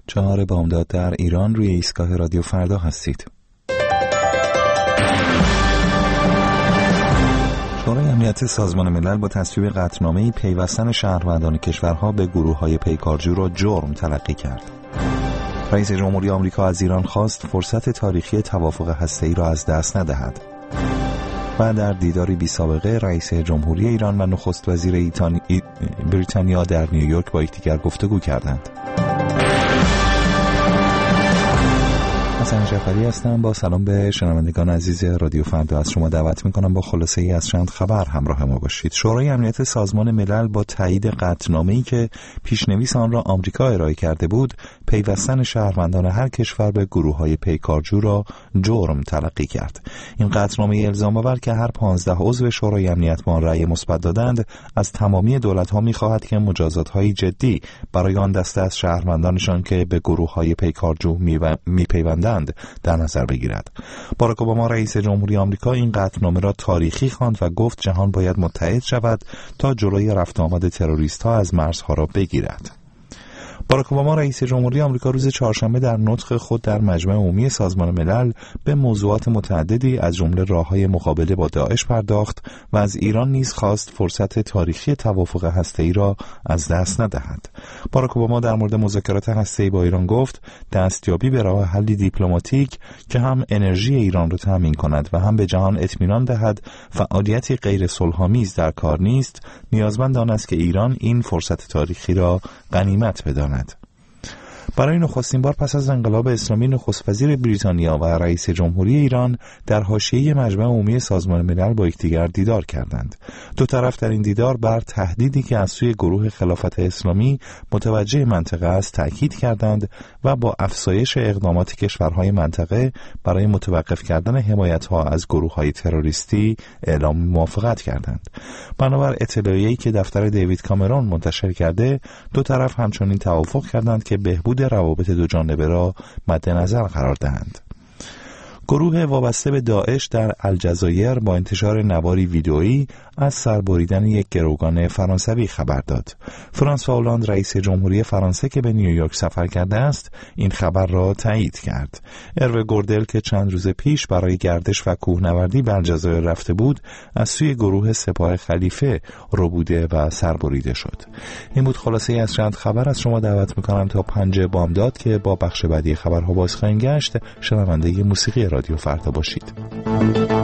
4 بامداد در ایران روی ایستگاه رادیو فردا هستید. شورای امنیت سازمان ملل با تصویب قطعنامه‌ای پیوستن شهروندان کشورها به گروه‌های پیکارجو را جرم تلقی کرد. رئیس جمهوری آمریکا از ایران خواست فرصت تاریخی توافق هسته‌ای را از دست ندهد. و در دیداری بی سابقه رئیس جمهوری ایران و نخست وزیر بریتانیا در نیویورک با یکدیگر گفتگو کردند. حسن جعفری هستم. با سلام به شنوندگان عزیز رادیو فردا از شما دعوت میکنم با خلاصه ای از چند خبر همراه ما باشید. شورای امنیت سازمان ملل با تایید قطعنامه‌ای که پیشنویس آن را آمریکا ارائه کرده بود، پیوستن شهروندان هر کشور به گروه‌های پیکارجو را جرم تلقی کرد. این قطعنامه الزام آور که هر 15 عضو شورای امنیت با آن رأی مثبت دادند، از تمامی دولت‌ها می‌خواهد که مجازات‌های جدی برای آن دسته از شهروندانشان که به گروه‌های پیکارجو می‌پیوندند در نظر بگیرد. باراک اوباما رئیس جمهوری آمریکا این قطعنامه را تاریخی خواند و گفت جهان باید متحد شود تا جلوی رفت آمد تروریست‌ها از مرزها را بگیرد. باراک اوباما رئیس جمهوری آمریکا روز چهارشنبه در نطق خود در مجمع عمومی سازمان ملل به موضوعات متعددی از جمله راه‌های مقابله با داعش پرداخت و از ایران نیز خواست فرصت تاریخی توافق هسته‌ای را از دست ندهد. باراک اوباما در مورد مذاکرات هسته‌ای با ایران گفت دستیابی به راه حلی دیپلماتیک که هم انرژی ایران را تامین کند و هم به جهان اطمینان دهد فعالیتی غیر صلح‌آمیز در کار نیست، نیازمند آن است که ایران این فرصت تاریخی را غنیمت بداند. برای نخستین بار پس از انقلاب اسلامی نخست وزیر بریتانیا و رئیس جمهوری ایران در حاشیه مجمع عمومی سازمان ملل با یکدیگر دیدار کردند. دو طرف در این دیدار بر تهدیدی که از سوی گروه خلافت اسلامی متوجه منطقه است تاکید کردند و با افزایش اقدامات کشورهای منطقه برای متوقف کردن حمایت‌ها از گروه‌های تروریستی اعلام موافقت کردند. بنابر اطلاعیه‌ای که دفتر دیوید کامرون منتشر کرده، دو طرف همچنین توافق کردند که بهبود روابط دو جانبه را مد نظر قرار دهند. گروه وابسته به داعش در الجزایر با انتشار نواری ویدئویی از سربریدن یک گروگان فرانسوی خبر داد. فرانسوا هولند رئیس جمهوری فرانسه که به نیویورک سفر کرده است، این خبر را تایید کرد. اروه گوردل که چند روز پیش برای گردش و کوهنوردی به الجزایر رفته بود، از سوی گروه سپاه خلیفه ربوده و سربریده شد. این بود خلاصه از چند خبر. از شما دعوت می‌کنم تا 5 بامداد که با بخش بعدی خبرها باز خواهیم گشت شنونده موسیقی رادیو فردا باشید.